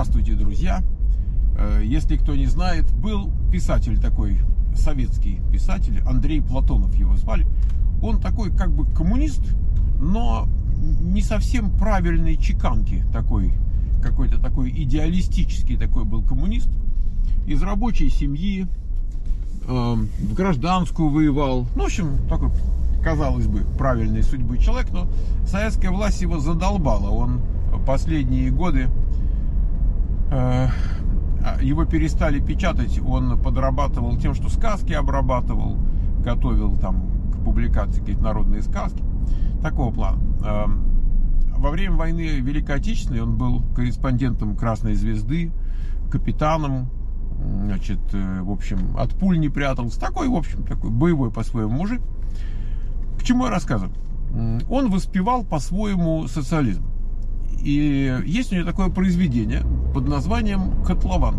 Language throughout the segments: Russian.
Здравствуйте, друзья! Если кто не знает, был писатель такой, советский писатель, Андрей Платонов его звали. Он такой как бы коммунист, но не совсем правильной чеканки такой, какой-то такой идеалистический такой был коммунист. Из рабочей семьи, в гражданскую воевал. Ну, в общем, такой, казалось бы, правильной судьбы человек, но советская власть его задолбала. Он последние годы, его перестали печатать, он подрабатывал тем, что сказки обрабатывал, готовил там к публикации какие-то народные сказки, такого плана. Во время войны Великой Отечественной он был корреспондентом Красной Звезды, капитаном, значит, в общем, от пуль не прятался. Такой, в общем, такой боевой по-своему мужик. К чему я рассказываю? Он воспевал по-своему социализм. И есть у него такое произведение под названием «Котлован».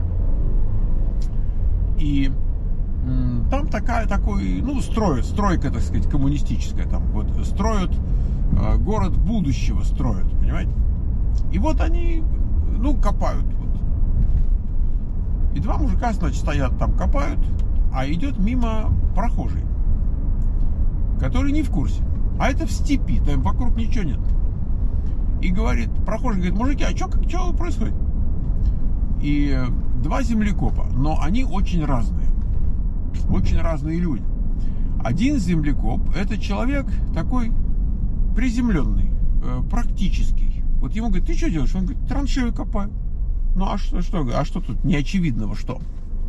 И там такой, ну, стройка, так сказать, коммунистическая. Там вот строят, город будущего строят, понимаете? И вот они, ну, копают. Вот. И два мужика, значит, стоят там, копают, а идет мимо прохожий, который не в курсе. А это в степи, там вокруг ничего нет. И говорит, прохожий говорит: мужики, а что происходит? И два землекопа, но они очень разные люди. Один землекоп — это человек такой приземленный, практический. Вот ему говорит: ты что делаешь? Он говорит: траншею копаю. Ну а что тут неочевидного, что?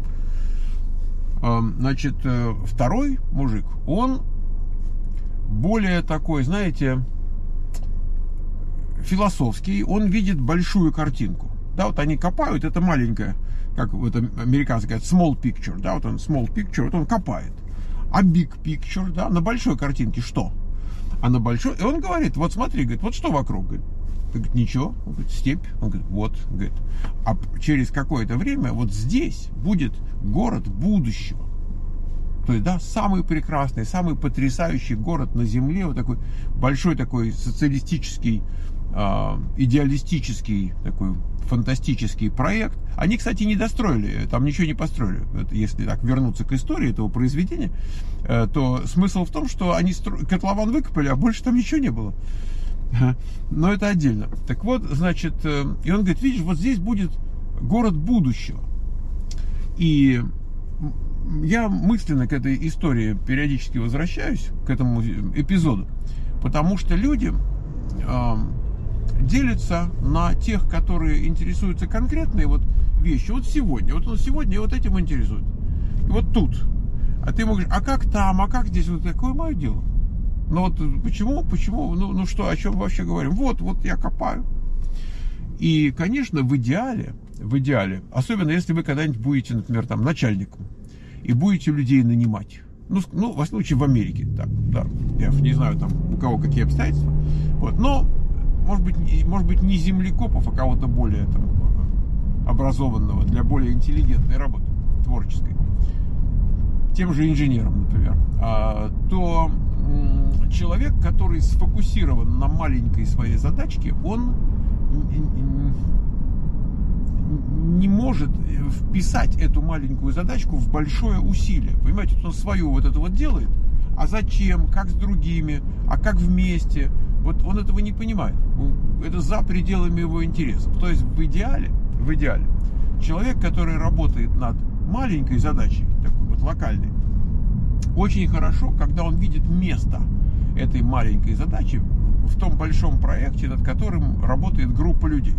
Значит, второй мужик, он более такой, знаете, философский, он видит большую картинку. Да, вот они копают, это маленькая, как вот американцы говорят, small picture, да, вот он small picture, вот он копает. А big picture, да, на большой картинке что? А на большой, и он говорит: вот смотри, говорит, вот что вокруг, говорит, ничего, он говорит: степь, он говорит: вот, говорит, а через какое-то время вот здесь будет город будущего. То есть, да, самый прекрасный, самый потрясающий город на земле, вот такой большой такой социалистический, идеалистический такой фантастический проект. Они, кстати, не достроили, там ничего не построили. Это, если так вернуться к истории этого произведения, то смысл в том, что они котлован выкопали, а больше там ничего не было. Но это отдельно. Так вот, значит, и он говорит: видишь, вот здесь будет город будущего. И я мысленно к этой истории периодически возвращаюсь, к этому эпизоду, потому что люди делятся на тех, которые интересуются конкретной вот вещью. Вот сегодня, вот он сегодня вот этим интересует. И вот тут. А ты ему говоришь: а как там, а как здесь? Вот такое мое дело. Ну вот почему, ну что, о чем вообще говорим? Вот я копаю. И, конечно, в идеале, особенно если вы когда-нибудь будете, например, там, начальником, и будете людей нанимать. Ну, во всяком случае, в Америке. Так, да. Я не знаю, там, у кого какие обстоятельства. Вот. Но, может быть, не землекопов, а кого-то более там образованного, для более интеллигентной работы, творческой. Тем же инженером, например. То человек, который сфокусирован на маленькой своей задачке, он не может вписать эту маленькую задачку в большое усилие. Понимаете, он свою вот это вот делает, а зачем, как с другими, а как вместе, вот он этого не понимает. Это за пределами его интересов. То есть в идеале, человек, который работает над маленькой задачей, такой вот локальной, очень хорошо, когда он видит место этой маленькой задачи в том большом проекте, над которым работает группа людей.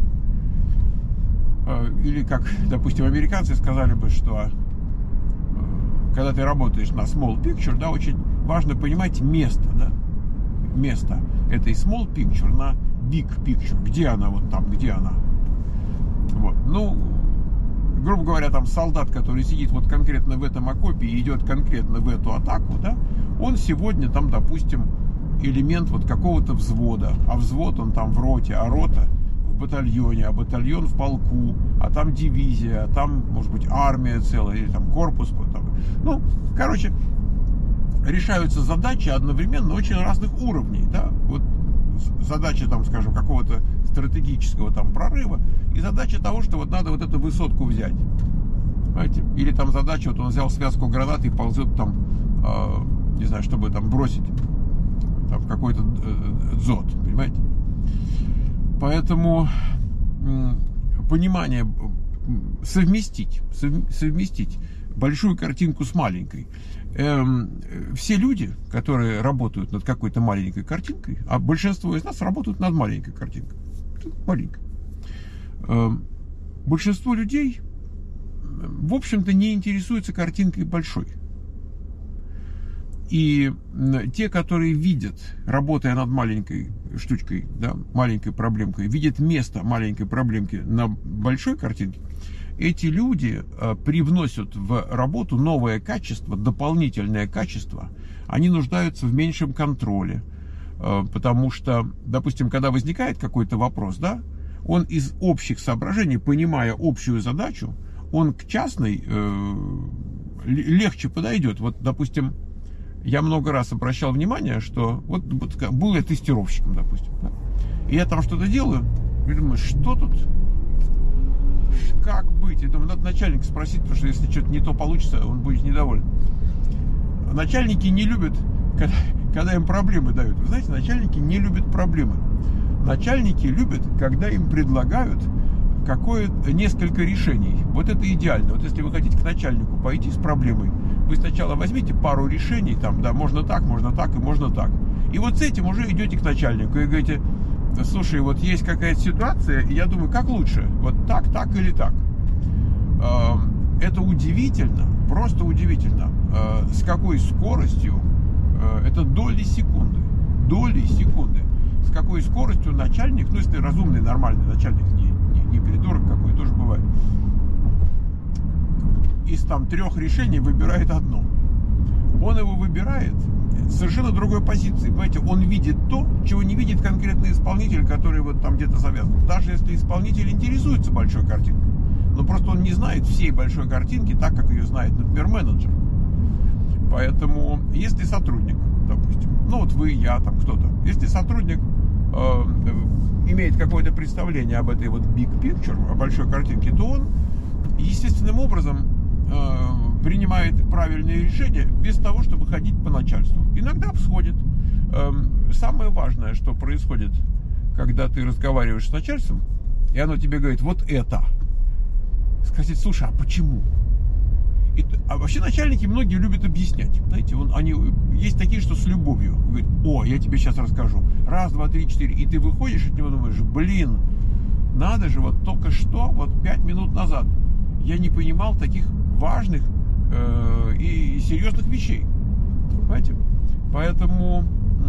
Или, как, допустим, американцы сказали бы, что когда ты работаешь на small picture, да, очень важно понимать место, да, место этой small picture на big picture, где она, вот там, где она. Вот. Ну, грубо говоря, там солдат, который сидит вот конкретно в этом окопе и идет конкретно в эту атаку, да, он сегодня там, допустим, элемент вот какого-то взвода, а взвод он там в роте, а рота в батальоне, а батальон в полку, а там дивизия, а там, может быть, армия целая, или там корпус. Вот там. Ну, короче, решаются задачи одновременно очень разных уровней, да, вот задача, там, скажем, какого-то стратегического там прорыва, и задача того, что вот надо вот эту высотку взять. Понимаете? Или там задача, вот он взял связку гранат и ползет там, не знаю, чтобы там бросить там какой-то дзот, понимаете? Поэтому понимание, совместить большую картинку с маленькой. Все люди, которые работают над какой-то маленькой картинкой, а большинство из нас работают над маленькой картинкой, маленькой. Большинство людей, в общем-то, не интересуются картинкой большой. И те, которые видят, работая над маленькой штучкой, да, маленькой проблемкой, видят место маленькой проблемки на большой картинке, эти люди привносят в работу новое качество, дополнительное качество. Они нуждаются в меньшем контроле. Потому что, допустим, когда возникает какой-то вопрос, да, он из общих соображений, понимая общую задачу, он к частной легче подойдет. Вот, допустим, я много раз обращал внимание, что вот был я тестировщиком, допустим, да, и я там что-то делаю, и думаю, что тут, как быть? Я думаю, надо начальника спросить, потому что если что-то не то получится, он будет недоволен. Начальники не любят, когда им проблемы дают. Вы знаете, начальники не любят проблемы. Начальники любят, когда им предлагают несколько решений. Вот это идеально. Вот если вы хотите к начальнику пойти с проблемой, вы сначала возьмите пару решений, там, да, можно так и можно так. И вот с этим уже идете к начальнику и говорите: слушай, вот есть какая-то ситуация, и я думаю, как лучше, вот так или так. Это удивительно, просто удивительно, с какой скоростью, это доли секунды, с какой скоростью начальник, ну, если разумный, нормальный начальник, не придурок какой, тоже бывает, из там 3 решений выбирает одно. Он его выбирает с совершенно другой позиции. Понимаете, он видит то, чего не видит конкретный исполнитель, который вот там где-то завязан. Даже если исполнитель интересуется большой картинкой, но просто он не знает всей большой картинки так, как ее знает, например, менеджер. Поэтому, если сотрудник, допустим, ну вот вы, я, там кто-то, если сотрудник имеет какое-то представление об этой вот big picture, о большой картинке, то он естественным образом принимает правильные решения без того, чтобы ходить по начальству. Иногда всходит. Самое важное, что происходит, когда ты разговариваешь с начальством, и оно тебе говорит: вот это. Сказать: слушай, а почему? А вообще начальники многие любят объяснять. Знаете, они есть такие, что с любовью. Говорят: о, я тебе сейчас расскажу. 1, 2, 3, 4. И ты выходишь от него, думаешь: блин, надо же, вот только что, вот 5 минут назад я не понимал таких важных и серьезных вещей. Понимаете? Поэтому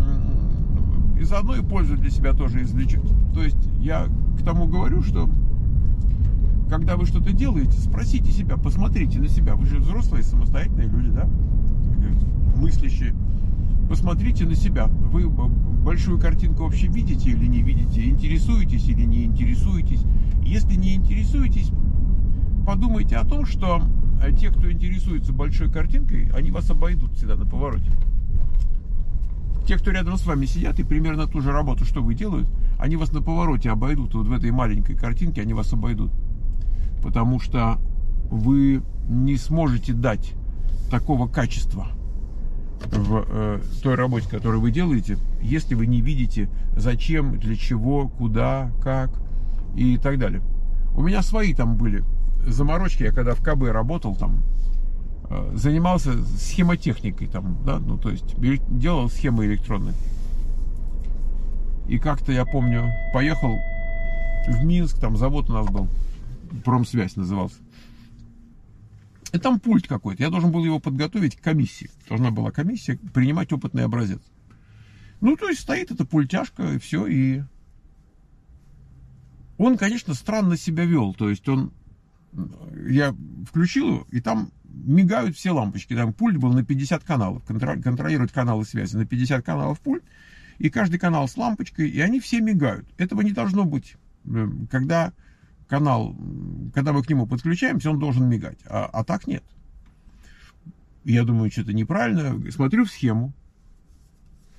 и заодно и пользу для себя тоже извлечете. То есть я к тому говорю, что когда вы что-то делаете, спросите себя, посмотрите на себя. Вы же взрослые, самостоятельные люди, да? Мыслящие. Посмотрите на себя. Вы большую картинку вообще видите или не видите? Интересуетесь или не интересуетесь? Если не интересуетесь, подумайте о том, что те, кто интересуется большой картинкой, они вас обойдут всегда на повороте. Те, кто рядом с вами сидят и примерно ту же работу, что вы делают, они вас на повороте обойдут. Вот в этой маленькой картинке они вас обойдут. Потому что вы не сможете дать такого качества в той работе, которую вы делаете, если вы не видите, зачем, для чего, куда, как и так далее. У меня свои там были заморочки. Я когда в КБ работал, там занимался схемотехникой, там, да, ну, то есть делал схемы электронные. И как-то, я помню, поехал в Минск, там завод у нас был, Промсвязь назывался. И там пульт какой-то. Я должен был его подготовить к комиссии. Должна была комиссия принимать опытный образец. Ну, то есть стоит эта пультяшка, и все. И он, конечно, странно себя вел. То есть я включил его, и там мигают все лампочки. Там пульт был на 50 каналов. Контролировать каналы связи на 50 каналов пульт. И каждый канал с лампочкой, и они все мигают. Этого не должно быть. Когда мы к нему подключаемся, он должен мигать. А так нет. Я думаю, что-то неправильно. Смотрю в схему.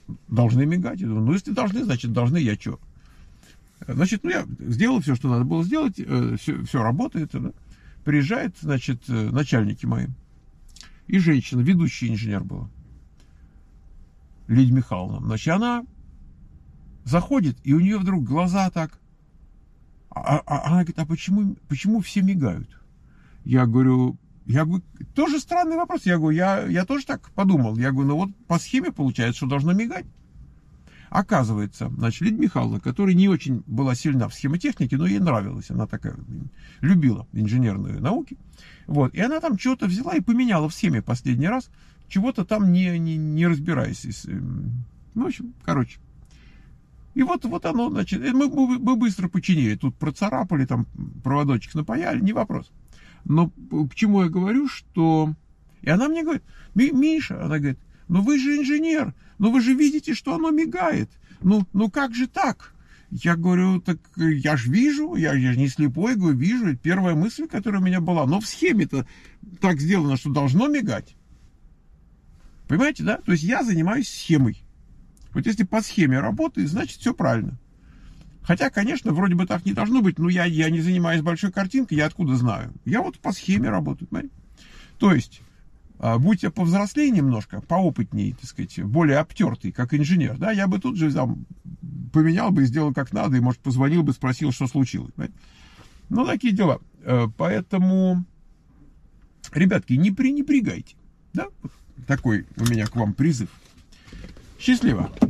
должны мигать. Я думаю, ну, если должны, значит, должны, я что? Значит, ну, я сделал все, что надо было сделать, все работает. Да? Приезжает, значит, начальники мои. И женщина, ведущий инженер была. Лидия Михайловна. Значит, она заходит, и у нее вдруг глаза так. Она говорит, а почему все мигают? Я говорю, тоже странный вопрос. Я говорю, я тоже так подумал. Я говорю, ну вот по схеме получается, что должно мигать. Оказывается, значит, Лидия Михайловна, которая не очень была сильна в схемотехнике, но ей нравилось, она такая, любила инженерные науки. Вот, и она там что-то взяла и поменяла в схеме последний раз, чего-то там не разбираясь. Ну, в общем, короче. И вот оно, значит, мы быстро починили, тут процарапали, там проводочек напаяли, не вопрос. Но к чему я говорю, что... И она мне говорит, Миша, она говорит, ну вы же инженер, ну вы же видите, что оно мигает. Ну как же так? Я говорю, так я же вижу, я же не слепой, говорю, вижу. Это первая мысль, которая у меня была. Но в схеме-то так сделано, что должно мигать. Понимаете, да? То есть я занимаюсь схемой. Вот если по схеме работает, значит все правильно. Хотя, конечно, вроде бы так не должно быть, но я не занимаюсь большой картинкой, я откуда знаю? Я вот по схеме работаю, понимаете? То есть, будь я повзрослее немножко, поопытнее, так сказать, более обтертый, как инженер, да, я бы тут же там поменял бы и сделал как надо, и, может, позвонил бы, спросил, что случилось. Понимаете? Ну, такие дела. Поэтому, ребятки, не пренебрегайте. Да? Вот такой у меня к вам призыв. Счастливо!